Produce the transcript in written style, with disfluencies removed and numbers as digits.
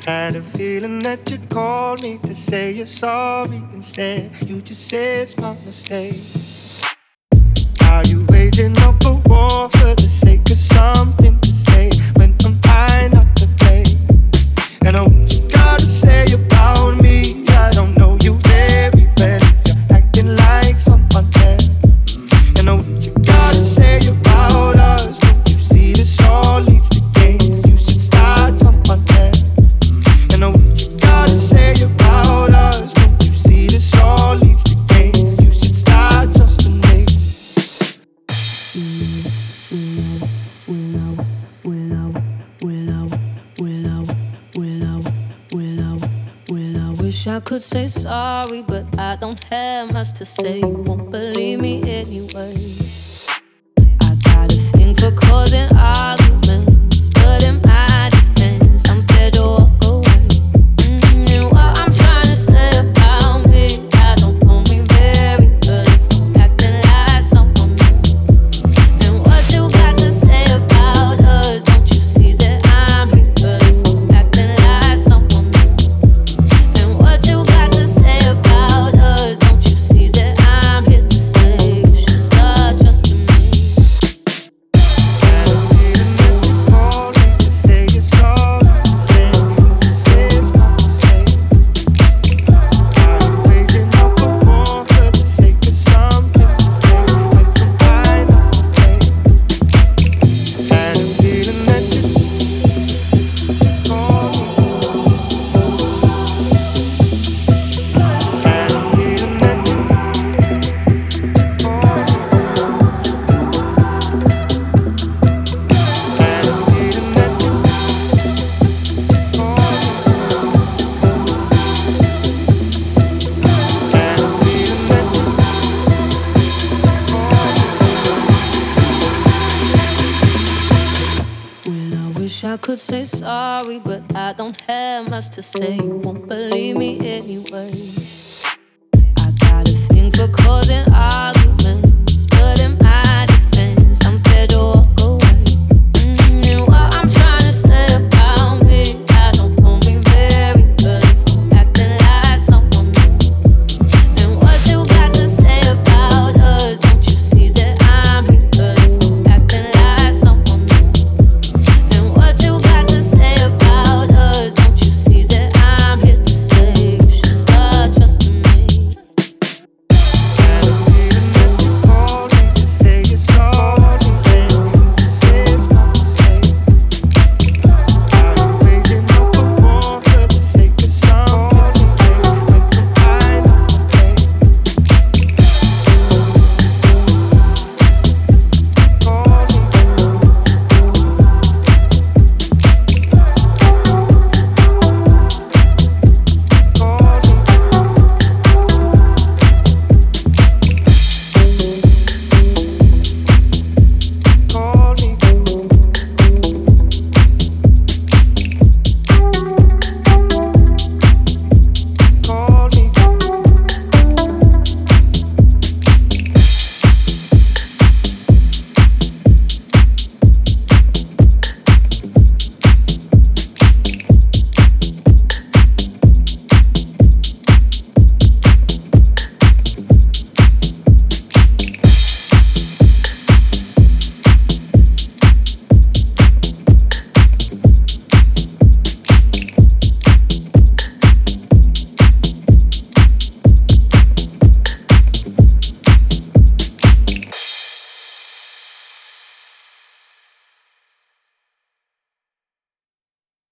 Had a feeling that you called me to say you're sorry. Instead, you just said it's my mistake. Are you waging up a war for the sake of something to say when I'm high not to play? And I what you gotta say about me, I don't know you very well if you're acting like someone else. And I what you gotta say about us, don't you see this all leads to games? You should start someone else. And I what you gotta say about us, don't you see this all leads to games? You should start trusting me. Wish I could say sorry, but I don't have much to say. You won't believe me anyway. I got a thing for causing arguments, but in my defense, I'm scared to walk away. And what I'm trying to say about me, I don't know me very well if I'm acting like someone else. And what you got to say about us, don't you see that I'm real if I'm acting like someone else? And what you got to say about us, don't you see that I'm here to say you should start trusting me? Had a feeling that you called me to say you're sorry. Instead, you just said it's my mistake. Are you waging up a war for the sake of something to say when I'm high not to play? Had a feeling that you called me. Had a feeling that you called me. Had a feeling that you called me. Had a feeling that you Well, I wish I could say sorry, but I don't have much to say. You won't believe me anyway. I got a thing for causing arguments,